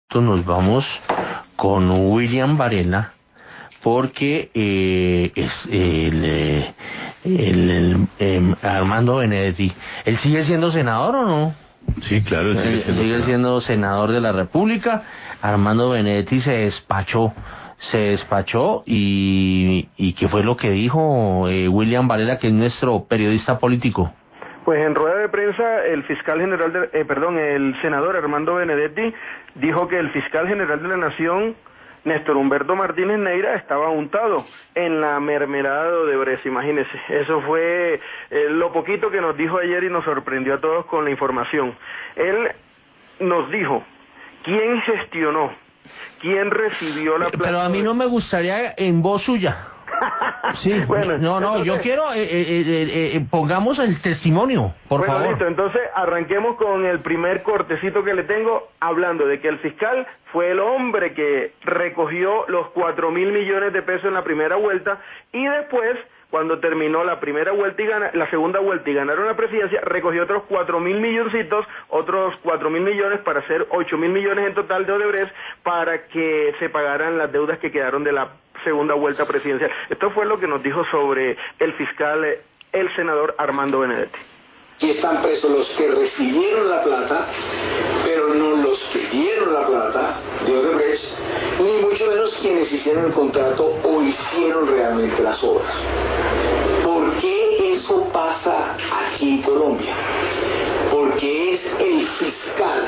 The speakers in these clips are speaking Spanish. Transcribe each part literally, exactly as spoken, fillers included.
nos vamos con William Varela, porque eh, es el, eh, el, el eh, Armando Benedetti, ¿él sigue siendo senador o no? Sí, claro, él sigue, siendo, sigue senador. siendo senador de la República. Armando Benedetti se despachó, se despachó y, y ¿qué fue lo que dijo eh, William Varela, que es nuestro periodista político? Pues en rueda de prensa el fiscal general, de, eh, perdón, el senador Armando Benedetti dijo que el fiscal general de la Nación, Néstor Humberto Martínez Neira, estaba untado en la mermelada de Odebrecht, imagínese. Eso fue eh, lo poquito que nos dijo ayer y nos sorprendió a todos con la información. Él nos dijo quién gestionó, quién recibió la plata. Pero a mí no me gustaría en voz suya. Sí, bueno, no, no, entonces, yo quiero, eh, eh, eh, eh, pongamos el testimonio, por bueno, favor. Listo, entonces arranquemos con el primer cortecito que le tengo, hablando de que el fiscal fue el hombre que recogió los cuatro mil millones de pesos en la primera vuelta, y después, cuando terminó la primera vuelta y gana, la segunda vuelta y ganaron la presidencia, recogió otros cuatro mil milloncitos, otros cuatro mil millones para hacer ocho mil millones en total de Odebrecht, para que se pagaran las deudas que quedaron de la segunda vuelta presidencial. Esto fue lo que nos dijo sobre el fiscal, el senador Armando Benedetti. Y están presos los que recibieron la plata, pero no los que dieron la plata de Odebrecht, ni mucho menos quienes hicieron el contrato o hicieron realmente las obras. ¿Por qué eso pasa aquí en Colombia? Porque es el fiscal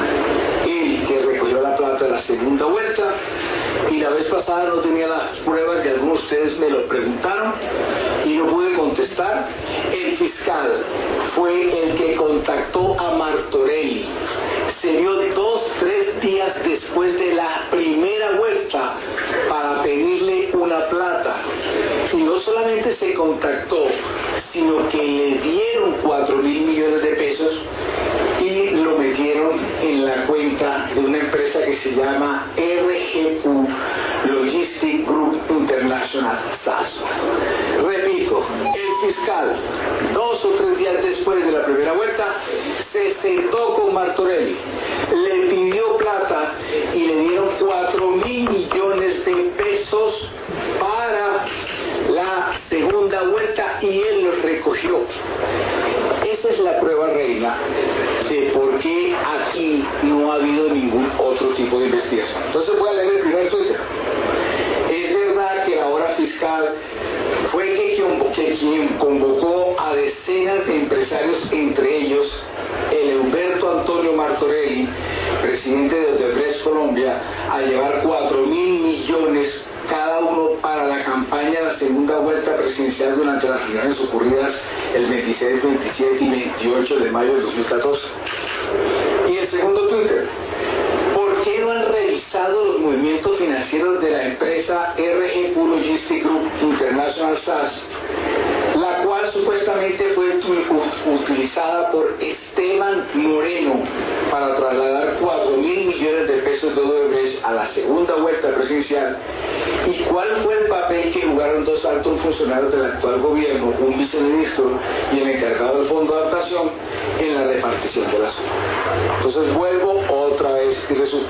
el que recogió la plata de la segunda vuelta, y la vez pasada no tenía las pruebas, y algunos de ustedes me lo preguntaron y no pude contestar. El fiscal fue el que contactó a Martorelli. Se dio dos, tres días después de la primera vuelta para pedirle una plata. Y no solamente se contactó, sino que le dieron cuatro mil millones de pesos y lo metieron en la cuenta de una empresa que se llama R G Q Logistic Group International S A S. Repito, el fiscal, dos o tres días después de la primera vuelta, se sentó con Martorelli, le pidió plata y le dieron cuatro mil millones de pesos para la segunda vuelta, y él los recogió. Esa es la prueba reina de por qué aquí no ha habido ningún otro tipo de investigación. Entonces voy a leer el primer Twitter. Es verdad que la hora fiscal fue que quien, que quien convocó a decenas de empresarios, entre ellos el Humberto Antonio Martorelli, presidente de Odebrecht Colombia, a llevar cuatro mil millones cada uno para la campaña de la segunda vuelta presidencial durante las reuniones ocurridas el veintiséis, veintisiete y veintiocho de mayo de dos mil catorce. Y el segundo Twitter: ¿por qué no han revisado los movimientos financieros de la empresa R G Q Logistic Group International S A S, la cual supuestamente fue utilizada por Esteban Moreno para trasladar cuatro mil millones de pesos de Odebrecht a la segunda vuelta presidencial? ¿Y cuál fue el papel que jugaron dos altos funcionarios del actual gobierno, un viceministro y el encargado del Fondo de Adaptación, en la repartición de la suma? Entonces vuelvo otra vez y resumo.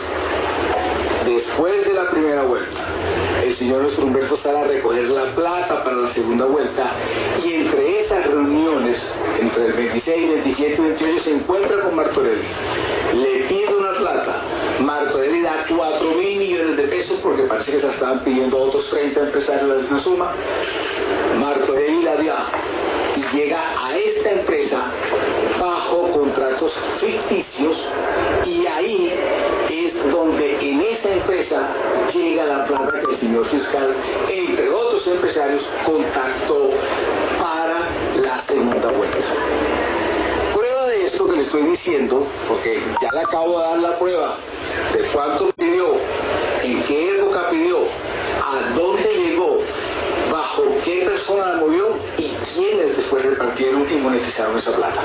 Después de la primera vuelta, el señor Néstor Humberto sale a recoger la plata para la segunda vuelta, y entre esas reuniones, entre el veintiséis, veintisiete y veintiocho, se encuentra con Martorelli, le pide una plata, Martorelli da cuatro mil millones de pesos, porque parece que se estaban pidiendo a otros treinta empresarios la misma suma. Martorelli la dio y llega a esta empresa bajo contratos ficticios, y ahí es donde en esa empresa llega la plata que el señor fiscal, entre otros empresarios, contactó para la segunda vuelta. Prueba de esto que le estoy diciendo, porque ya le acabo de dar la prueba de cuánto pidió, en qué época pidió, a dónde llegó, bajo qué persona la movió y quiénes después repartieron y monetizaron esa plata.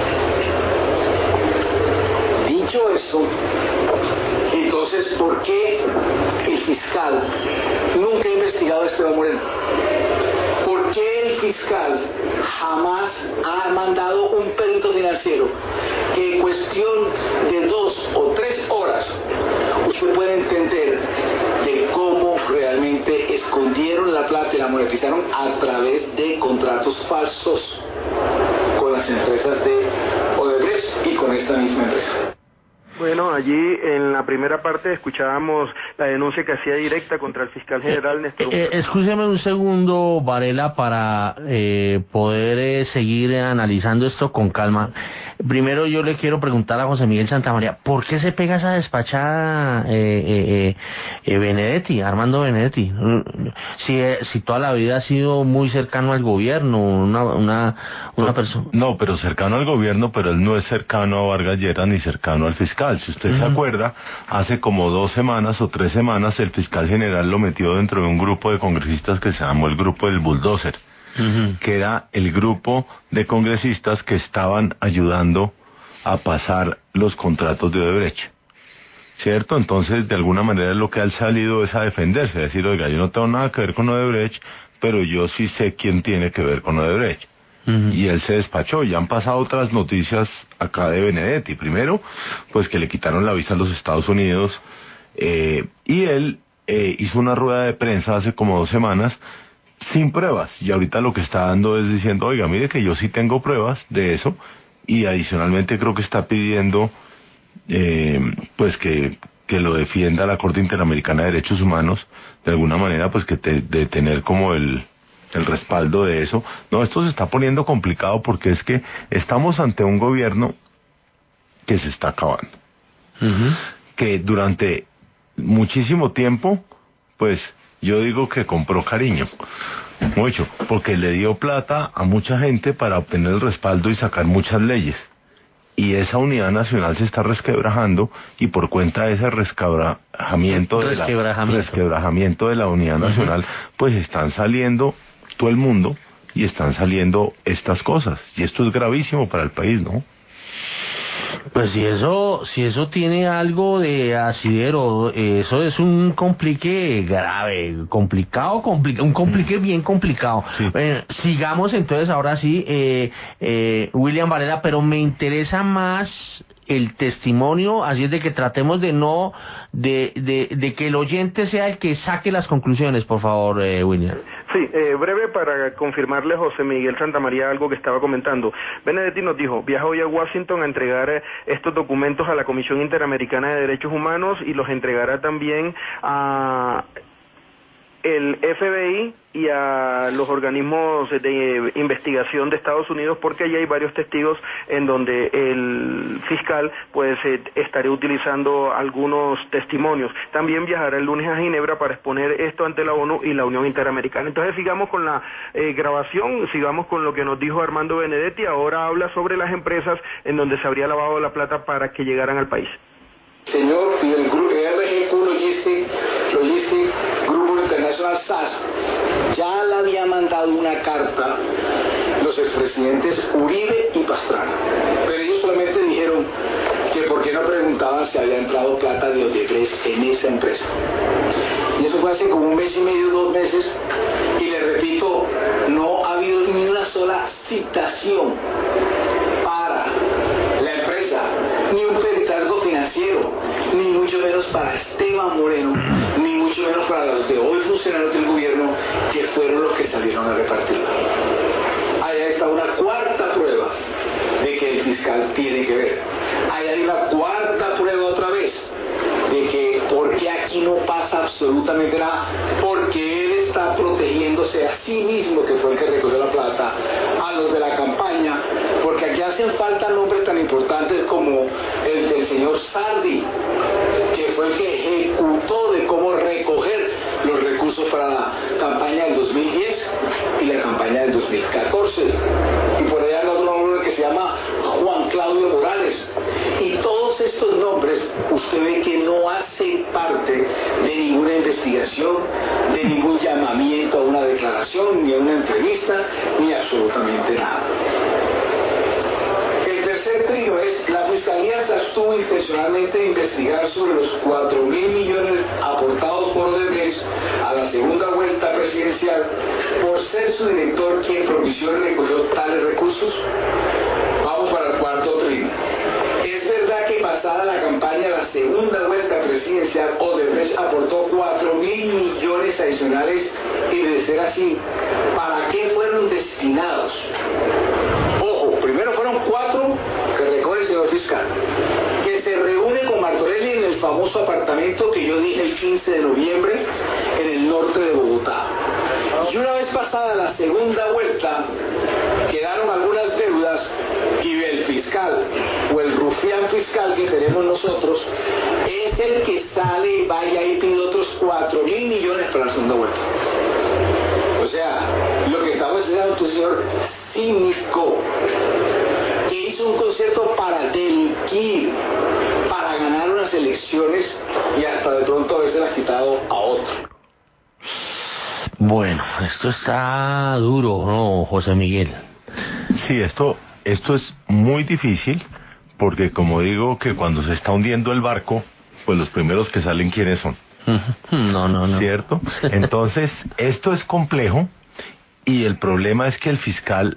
Dicho esto, entonces, ¿por qué el fiscal nunca ha investigado a Esteban Moreno? ¿Por qué el fiscal jamás ha mandado un perito financiero que en cuestión de dos o tres horas te enteras de cómo realmente escondieron la plata y la monetizaron a través de contratos falsos con las empresas de Odebrecht y con esta misma empresa. Bueno, allí en la primera parte escuchábamos la denuncia que hacía directa contra el fiscal general Néstor. Eh, eh, escúcheme un segundo, Varela, para eh, poder eh, seguir analizando esto con calma. Primero yo le quiero preguntar a José Miguel Santamaría, ¿por qué se pega esa despachada eh, eh, eh, Benedetti, Armando Benedetti? Si, eh, si toda la vida ha sido muy cercano al gobierno, una una, una persona... No, pero cercano al gobierno, pero él no es cercano a Vargas Lleras ni cercano al fiscal. Si usted uh-huh. se acuerda, hace como dos semanas o tres semanas el fiscal general lo metió dentro de un grupo de congresistas que se llamó el grupo del bulldozer. Uh-huh. Que era el grupo de congresistas que estaban ayudando a pasar los contratos de Odebrecht, ¿cierto? Entonces, de alguna manera lo que ha salido es a defenderse, a decir, oiga, yo no tengo nada que ver con Odebrecht, pero yo sí sé quién tiene que ver con Odebrecht. Uh-huh. Y él se despachó, y han pasado otras noticias acá de Benedetti. Primero, pues que le quitaron la visa a los Estados Unidos, eh, y él eh, hizo una rueda de prensa hace como dos semanas, sin pruebas, y ahorita lo que está dando es diciendo, oiga, mire que yo sí tengo pruebas de eso, y adicionalmente creo que está pidiendo eh, pues que, que lo defienda la Corte Interamericana de Derechos Humanos, de alguna manera, pues que te, de tener como el, el respaldo de eso. No, esto se está poniendo complicado porque es que estamos ante un gobierno que se está acabando, uh-huh. que durante muchísimo tiempo, pues yo digo que compró cariño, mucho, porque le dio plata a mucha gente para obtener el respaldo y sacar muchas leyes. Y esa unidad nacional se está resquebrajando, y por cuenta de ese resquebrajamiento de la, resquebrajamiento de la unidad nacional, uh-huh. pues están saliendo todo el mundo y están saliendo estas cosas. Y esto es gravísimo para el país, ¿no? Pues si eso, si eso tiene algo de asidero, eso es un complique grave, complicado, compli- un complique bien complicado. Sí. Bueno, sigamos entonces ahora sí, eh, eh, William Varela, pero me interesa más el testimonio, así es de que tratemos de no, de, de, de que el oyente sea el que saque las conclusiones, por favor, eh, William. Sí, eh, breve para confirmarle a José Miguel Santamaría algo que estaba comentando. Benedetti nos dijo, viaja hoy a Washington a entregar eh, estos documentos a la Comisión Interamericana de Derechos Humanos y los entregará también a el F B I y a los organismos de investigación de Estados Unidos, porque allí hay varios testigos en donde el fiscal pues eh, estaría utilizando algunos testimonios. También viajará el lunes a Ginebra para exponer esto ante la ONU y la Unión Interamericana. Entonces sigamos con la eh, grabación, sigamos con lo que nos dijo Armando Benedetti. Ahora habla sobre las empresas en donde se habría lavado la plata para que llegaran al país. Señor, y el grupo R G Q Logistic, Logistic Grupo Internacional S A S ya le había mandado una carta los expresidentes Uribe y Pastrana, pero ellos solamente dijeron que por qué no preguntaban si había entrado plata de Odebrecht en esa empresa. Y eso fue hace como un mes y medio, dos meses, y le repito, no ha habido ni una sola citación para la empresa, ni un peritargo financiero, ni mucho menos para Esteban Moreno, ni mucho menos para los de hoy funcionarios del gobierno que fueron los que salieron a repartir. Allá está una cuarta prueba de que el fiscal tiene que ver. Allá hay una cuarta prueba otra vez de que porque aquí no pasa absolutamente nada, porque él está protegiéndose a sí mismo, que fue el que recogió la plata, a los de la campaña, porque aquí hacen falta nombres tan importantes como el del señor Sardi, que fue el que ejecutó de cómo recoger los recursos para la campaña del dos mil diez y la campaña del dos mil catorce. Y por allá hay otro nombre que se llama Juan Claudio Morales. Y todos estos nombres, usted ve que no hacen parte de ninguna investigación, de ningún llamamiento a una declaración, ni a una entrevista, ni absolutamente nada. El tercer trío es, la Fiscalía se abstuvo intencionalmente de investigar sobre los cuatro mil millones aportados por Odebrecht a la segunda vuelta presidencial por ser su director quien propició y recogió tales recursos. Vamos para el cuarto trío. Es verdad que pasada la campaña de la segunda vuelta presidencial, Odebrecht millones adicionales y de ser así, ¿para qué fueron destinados? Ojo, primero fueron cuatro que recoge el señor fiscal, que se reúne con Martorelli en el famoso apartamento que yo dije el quince de noviembre en el norte de Bogotá. Y una vez pasada la segunda vuelta, quedaron algunas deudas y el fiscal, o el rufián fiscal que tenemos nosotros, es el que sale y vaya y pide otros cuatro mil millones para la segunda vuelta. O sea, lo que estamos haciendo es un señor cínico, que hizo un concierto para delinquir, para ganar unas elecciones y hasta de pronto haberse las quitado a otro. Bueno, esto está duro, ¿no, José Miguel? Sí, esto, esto es muy difícil, porque como digo que cuando se está hundiendo el barco, pues los primeros que salen, ¿quiénes son? No, no, no. ¿Cierto? Entonces, esto es complejo, y el problema es que el fiscal,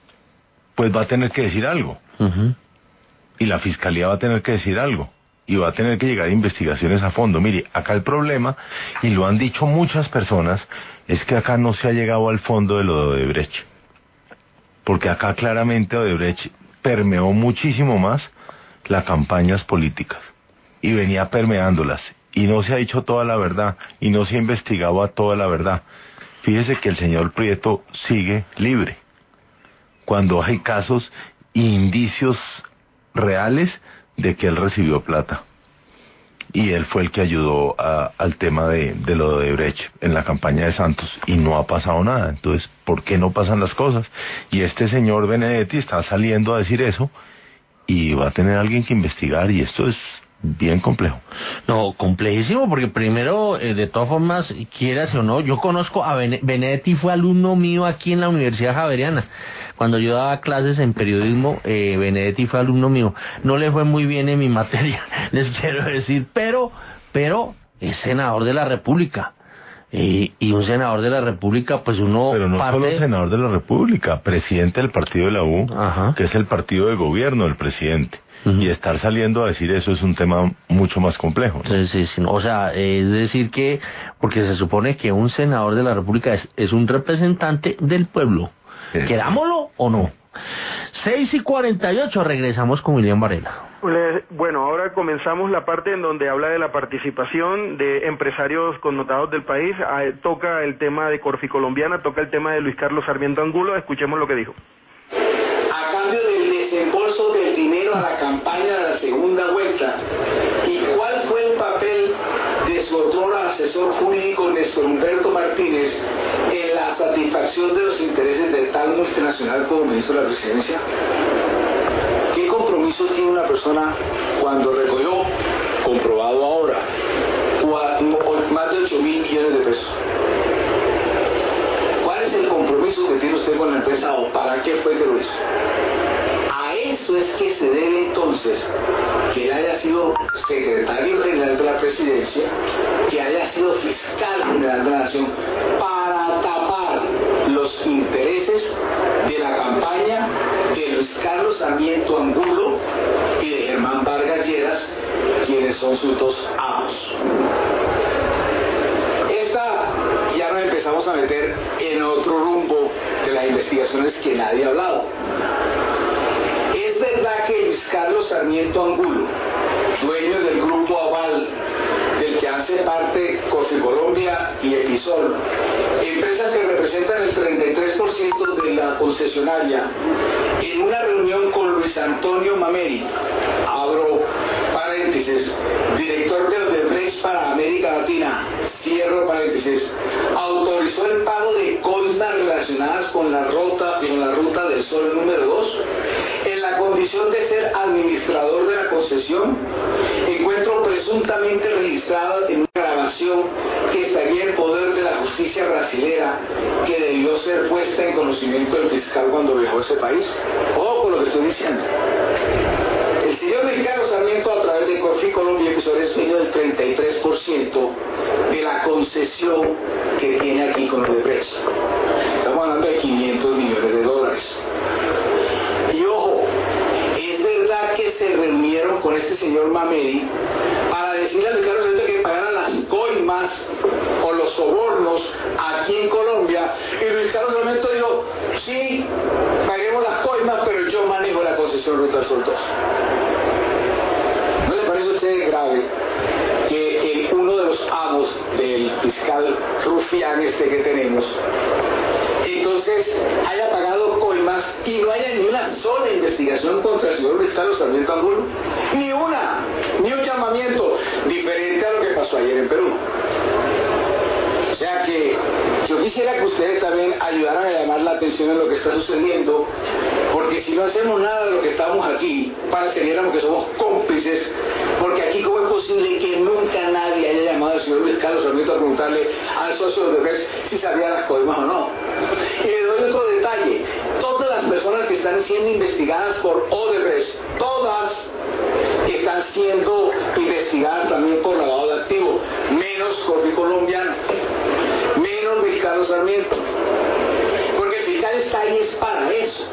pues va a tener que decir algo. Uh-huh. Y la fiscalía va a tener que decir algo. Y va a tener que llegar a investigaciones a fondo. Mire, acá el problema, y lo han dicho muchas personas, es que acá no se ha llegado al fondo de lo de Odebrecht. Porque acá claramente Odebrecht permeó muchísimo más las campañas políticas. Y venía permeándolas. Y no se ha dicho toda la verdad. Y no se ha investigado a toda la verdad. Fíjese que el señor Prieto sigue libre. Cuando hay casos e indicios reales de que él recibió plata. Y él fue el que ayudó a, al tema de, de lo de Odebrecht en la campaña de Santos, y no ha pasado nada. Entonces, ¿por qué no pasan las cosas? Y este señor Benedetti está saliendo a decir eso, y va a tener alguien que investigar, y esto es bien complejo. No, complejísimo, porque primero, eh, de todas formas, quieras o no, yo conozco a Bene- Benedetti, fue alumno mío aquí en la Universidad Javeriana. Cuando yo daba clases en periodismo, eh, Benedetti fue alumno mío. No le fue muy bien en mi materia, les quiero decir, pero, pero es senador de la República. Eh, y un senador de la República, pues uno... Pero no parte... solo senador de la República, presidente del partido de la U, Ajá. que es el partido de gobierno del presidente. Uh-huh. Y estar saliendo a decir eso es un tema mucho más complejo, ¿no? Sí, sí, sí, no, o sea, es decir que, porque se supone que un senador de la República es, es un representante del pueblo, sí. Querámoslo o no. seis y cuarenta y ocho, regresamos con William Varela. Bueno, ahora comenzamos la parte en donde habla de la participación de empresarios connotados del país. Ah, toca el tema de Corficolombiana, toca el tema de Luis Carlos Sarmiento Angulo. Escuchemos lo que dijo. A cambio del desembolso del dinero a la campaña de la segunda vuelta, ¿y cuál fue el papel de su otro asesor jurídico Néstor Humberto Martínez en la satisfacción de los intereses de tal multinacional como ministro de la Presidencia? ¿Qué compromiso tiene una persona cuando recogió, comprobado ahora, más de ocho mil millones de pesos? ¿Cuál es el compromiso que tiene usted con la empresa o para qué fue que lo hizo? A eso es que se debe entonces que él haya sido secretario general de la Presidencia, que haya sido fiscal general de la Nación, para tapar los intereses de la campaña de Luis Carlos Sarmiento Angulo y de Germán Vargas Lleras, quienes son sus dos amos. Esta ya nos empezamos a meter en otro rumbo de las investigaciones que nadie ha hablado. Es verdad que Luis Carlos Sarmiento Angulo, dueño del grupo Aval, del que hace parte Corficolombia y Episol, empresas que representan el treinta y tres por ciento de la concesionaria, en una reunión con Luis Antonio Mameri, abro paréntesis, director de Odebrecht para América Latina, cierro paréntesis, autorizó el pago de coimas relacionadas con la ruta, con la ruta del Sol número dos, en la condición de ser administrador de la concesión, encuentro presuntamente registrada en una grabación que estaría en poder de la justicia brasilera, que debió ser puesta en conocimiento del fiscal cuando viajó a ese país. Ojo con lo que estoy diciendo. El señor Luis Carlos Sarmiento, a través de Corficolombia, es dueño del treinta y tres por ciento de la concesión que tiene aquí con Odebrecht. Estamos hablando de quinientos millones de dólares. Y ojo, es verdad que se reunieron con este señor Mameri para decirle a Luis Carlos Sarmiento que pagara las coimas o los los sobornos aquí en Colombia, y Luis Carlos Sarmiento dijo, sí, paguemos las coimas, pero yo manejo la concesión Ruta del Sol dos. ¿No le parece a usted grave que el, uno de los amos del fiscal rufián este que tenemos, entonces haya pagado coimas y no haya ni una sola investigación contra el señor Luis Carlos Sarmiento Angulo? Ni una, ni un llamamiento, diferente a lo que pasó ayer en Perú. O sea que yo quisiera que ustedes también ayudaran a llamar la atención a lo que está sucediendo, porque si no hacemos nada de lo que estamos aquí, pareciéramos que somos cómplices, porque aquí cómo es posible que nunca nadie haya llamado al señor Luis Carlos Sarmiento a preguntarle al socio de Odebrecht si sabía las coimas o no. Y le doy otro detalle, todas las personas que están siendo investigadas por Odebrecht, todas están siendo investigadas también por lavado de activos, menos Corfi Colombiano, menos Luis Carlos Sarmiento, porque el fiscal está ahí es para eso.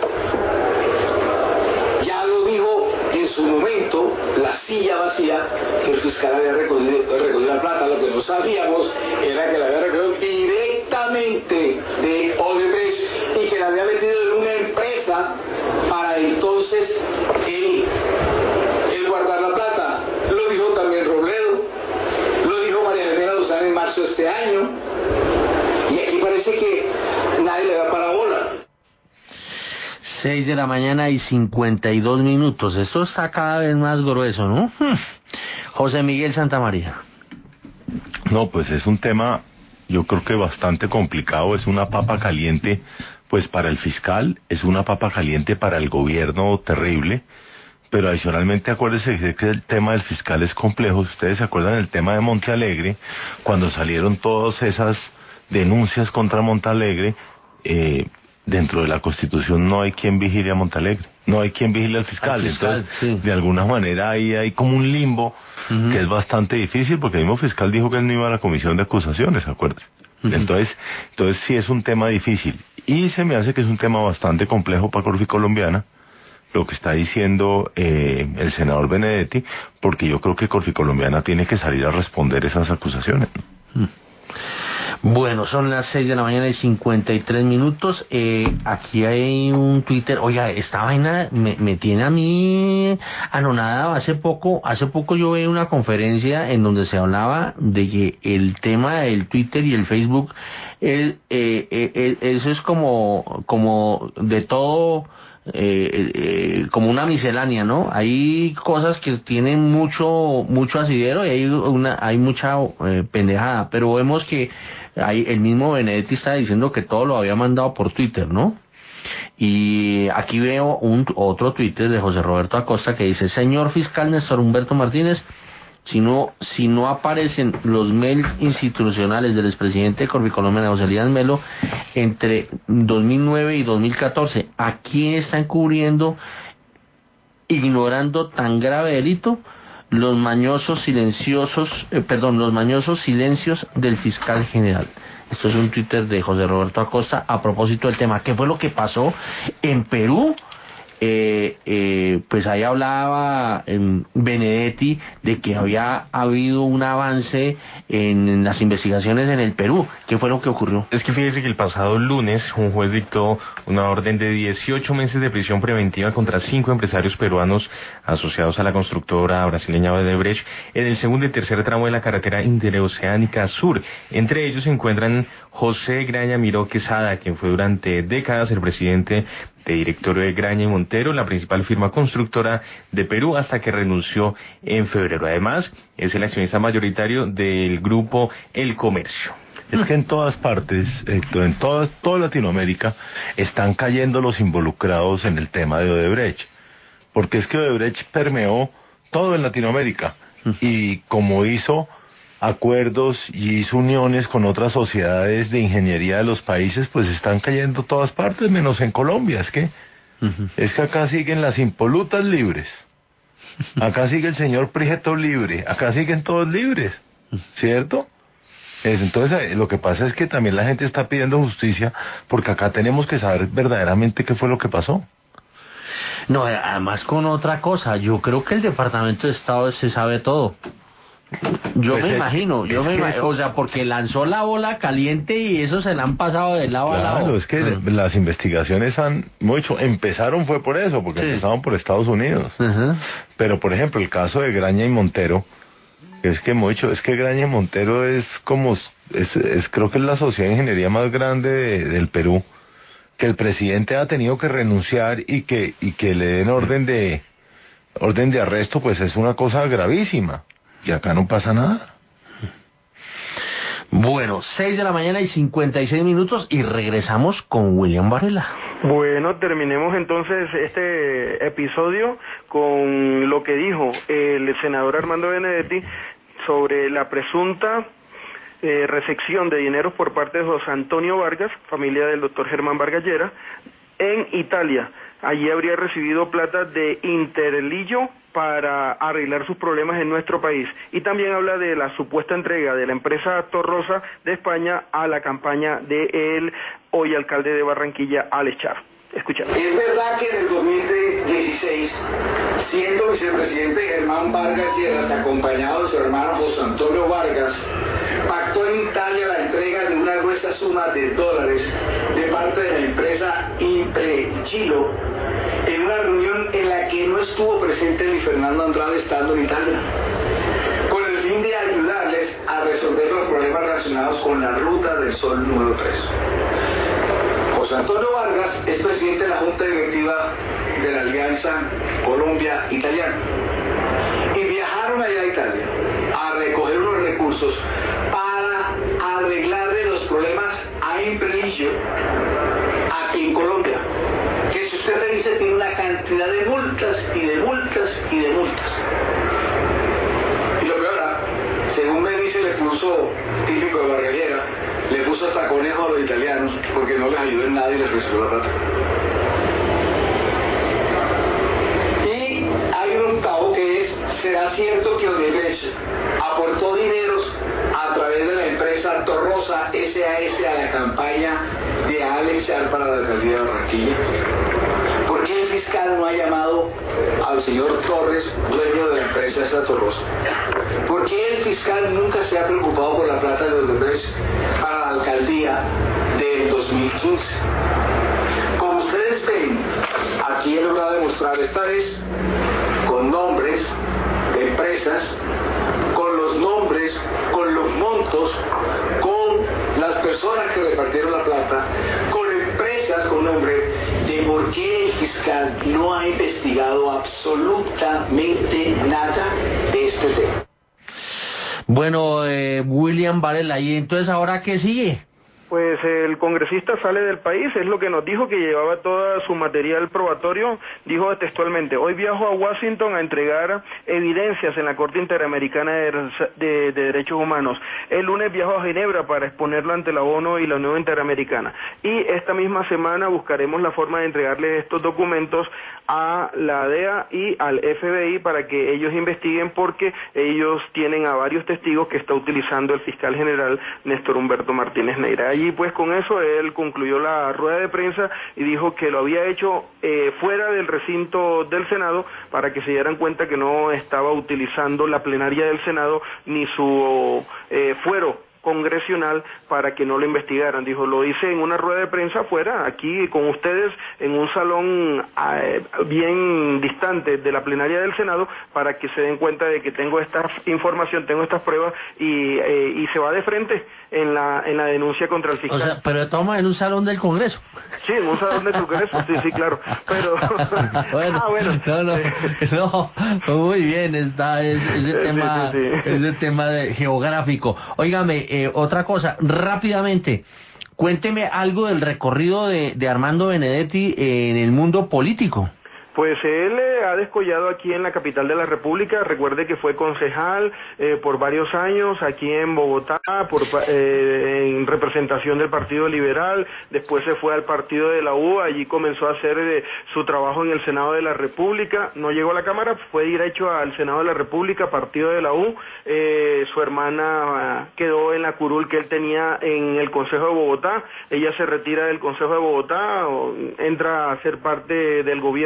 Ya lo dijo en su momento, la silla vacía, que el fiscal había recogido, recogido la plata. Lo que no sabíamos era que la había recogido directamente de Odebrecht y que la había metido en una empresa para entonces él, él guardar la plata. Lo dijo también Robledo, lo dijo María Elena Lozano en marzo de este año, y aquí parece que nadie le da para bola. Seis de la mañana y cincuenta y dos minutos. Esto está cada vez más grueso, ¿no? José Miguel Santamaría. No, pues es un tema, yo creo que bastante complicado, es una papa caliente, pues para el fiscal, es una papa caliente para el gobierno terrible, pero adicionalmente acuérdense que el tema del fiscal es complejo. Ustedes se acuerdan del tema de Montealegre, cuando salieron todas esas denuncias contra Montealegre, eh, dentro de la Constitución no hay quien vigile a Montealegre, no hay quien vigile al fiscal, al fiscal entonces sí. De alguna manera ahí hay como un limbo, uh-huh, que es bastante difícil, porque el mismo fiscal dijo que él no iba a la comisión de acusaciones, acuérdense. Uh-huh. Entonces, entonces sí es un tema difícil, y se me hace que es un tema bastante complejo para Corfi Colombiana, lo que está diciendo eh, el senador Benedetti, porque yo creo que Corfi Colombiana tiene que salir a responder esas acusaciones. Uh-huh. Bueno, son las seis de la mañana y cincuenta y tres minutos. Eh, aquí hay un Twitter. Oiga, esta vaina me, me tiene a mí anonadado. Hace poco, hace poco yo vi una conferencia en donde se hablaba de que el tema del Twitter y el Facebook, el, eh, eh, eh, eso es como, como de todo. Eh, eh, como una miscelánea, ¿no? Hay cosas que tienen mucho mucho asidero y hay una hay mucha eh, pendejada, pero vemos que hay, el mismo Benedetti está diciendo que todo lo había mandado por Twitter, ¿no? Y aquí veo un otro Twitter de José Roberto Acosta que dice: señor fiscal Néstor Humberto Martínez, si no, si no aparecen los mails institucionales del expresidente de Corfi Colombiana, José Elías Melo, entre dos mil nueve y dos mil catorce, ¿a quién están cubriendo, ignorando tan grave delito? Los mañosos silenciosos, eh, perdón, los mañosos silencios del fiscal general. Esto es un Twitter de José Roberto Acosta a propósito del tema. ¿Qué fue lo que pasó en Perú? Eh, eh, pues ahí hablaba eh, Benedetti de que había habido un avance en, en las investigaciones en el Perú. ¿Qué fue lo que ocurrió? Es que fíjese que el pasado lunes un juez dictó una orden de dieciocho meses de prisión preventiva contra cinco empresarios peruanos asociados a la constructora brasileña Odebrecht en el segundo y tercer tramo de la carretera interoceánica sur. Entre ellos se encuentran José Graña Miró Quesada, quien fue durante décadas el presidente de directorio de Graña y Montero, la principal firma constructora de Perú, hasta que renunció en febrero. Además, es el accionista mayoritario del grupo El Comercio. Es que en todas partes, en toda, toda Latinoamérica, están cayendo los involucrados en el tema de Odebrecht. Porque es que Odebrecht permeó todo en Latinoamérica. Y como hizo acuerdos y hizo uniones con otras sociedades de ingeniería de los países, pues están cayendo todas partes, menos en Colombia. Es que, uh-huh. es que acá siguen las impolutas libres. Acá sigue el señor Prieto libre. Acá siguen todos libres. ¿Cierto? Entonces, lo que pasa es que también la gente está pidiendo justicia, porque acá tenemos que saber verdaderamente qué fue lo que pasó. No, además con otra cosa, yo creo que el Departamento de Estado se sabe todo. Yo Pues me es- imagino, yo es me que imagino, eso- o sea, porque lanzó la bola caliente y eso se la han pasado de lado a lado. Claro, es que Mm. las investigaciones han mucho, empezaron fue por eso, porque Sí. empezaron por Estados Unidos. Ajá. Pero por ejemplo, el caso de Graña y Montero, es que mucho, es que Graña y Montero es como, es, es creo que es la sociedad de ingeniería más grande de- del Perú, que el presidente ha tenido que renunciar y que, y que le den orden de, orden de arresto, pues es una cosa gravísima. Y acá no pasa nada. Bueno, seis de la mañana y cincuenta y seis minutos y regresamos con William Varela. Bueno, terminemos entonces este episodio con lo que dijo el senador Armando Benedetti sobre la presunta eh, recepción de dineros por parte de José Antonio Vargas, familia del doctor Germán Vargas Lleras, en Italia. Allí habría recibido plata de Interlillo para arreglar sus problemas en nuestro país. Y también habla de la supuesta entrega de la empresa Torrosa de España a la campaña de el hoy alcalde de Barranquilla, Alex Char. Escuchamos. Es verdad que en el dos mil dieciséis, siendo vicepresidente Germán Vargas Lleras, acompañado de su hermano José Antonio Vargas, pactó en Italia la entrega de una gruesa suma de dólares de parte de la empresa Impregilo, en una reunión en la que no estuvo presente ni Fernando Andrade estando en Italia, con el fin de ayudarles a resolver los problemas relacionados con la Ruta del Sol número tres. José Antonio Vargas es presidente de la Junta Directiva de la Alianza Colombia-Italiana y viajaron allá a Italia a recoger unos recursos para arreglarle los problemas a Impregilo aquí en Colombia, que si usted revisa tiene una cantidad de multas y de multas y de multas. Y lo peor, según me dice, le puso, típico de Vargas Lleras, le puso taconejo a los italianos porque no les ayudó en nada y les recibió la plata. Y hay un octavo que es, ¿será cierto que Odebrecht aportó dineros a través de la empresa Torrosa S A S a la campaña de Alex Char para la alcaldía de Barranquilla? ¿Por qué el fiscal no ha llamado al señor Torres, dueño de la empresa esa Torrosa? ¿Por qué el fiscal nunca se ha preocupado por la plata de Odebrecht para la alcaldía del dos mil quince? Como ustedes ven, aquí he logrado demostrar esta vez con nombres de empresas, con los nombres, con los montos, con las personas que repartieron la plata, con empresas con nombre, de por qué el fiscal no ha investigado absolutamente nada de este tema. Bueno, eh, William Varela, ¿y entonces ahora qué sigue? Pues el congresista sale del país, es lo que nos dijo, que llevaba todo su material probatorio. Dijo textualmente: hoy viajo a Washington a entregar evidencias en la Corte Interamericana de, de, de Derechos Humanos. El lunes viajo a Ginebra para exponerlo ante la ONU y la Unión Interamericana. Y esta misma semana buscaremos la forma de entregarle estos documentos a la D E A y al F B I para que ellos investiguen, porque ellos tienen a varios testigos que está utilizando el fiscal general Néstor Humberto Martínez Neira. Allí pues con eso él concluyó la rueda de prensa y dijo que lo había hecho eh, fuera del recinto del Senado para que se dieran cuenta que no estaba utilizando la plenaria del Senado ni su eh, fuero congresional para que no lo investigaran. Dijo, lo hice en una rueda de prensa afuera, aquí con ustedes, en un salón eh, bien distante de la plenaria del Senado, para que se den cuenta de que tengo esta información, tengo estas pruebas, y, eh, y se va de frente en la en la denuncia contra el fiscal. O sea, pero estamos en un salón del Congreso. Sí, en un salón del Congreso, sí, sí, claro. Pero, bueno, ah, bueno. No, no, no, muy bien, está ese, ese Sí, tema, sí, sí. ese tema de geográfico. Óigame, eh, otra cosa, rápidamente, cuénteme algo del recorrido de, de Armando Benedetti en el mundo político. Pues él eh, ha descollado aquí en la capital de la República. Recuerde que fue concejal eh, por varios años aquí en Bogotá, por, eh, en representación del Partido Liberal. Después se fue al partido de la U, allí comenzó a hacer eh, su trabajo en el Senado de la República. No llegó a la Cámara, fue directo al Senado de la República, partido de la U. Eh, su hermana uh, quedó en la curul que él tenía en el Consejo de Bogotá. Ella se retira del Consejo de Bogotá, o entra a ser parte del gobierno como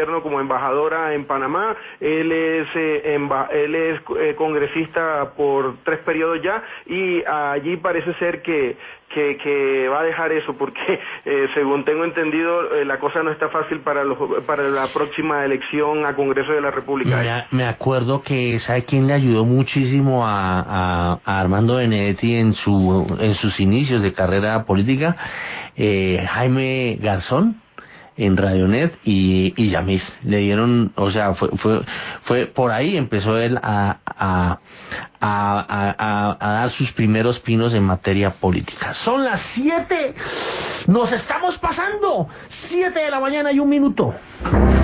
embajadora en Panamá, él es, eh, emba él es eh, congresista por tres periodos ya, y allí parece ser que, que, que va a dejar eso, porque eh, según tengo entendido, eh, la cosa no está fácil para, los, para la próxima elección a Congreso de la República. Me, me acuerdo que, ¿sabe quién le ayudó muchísimo a, a, a Armando Benedetti en, su, en sus inicios de carrera política? Eh, Jaime Garzón en Radionet y, y Yamis le dieron, o sea, fue fue fue por ahí empezó él a a, a, a, a dar sus primeros pinos en materia política. Son las siete, nos estamos pasando, siete de la mañana y un minuto.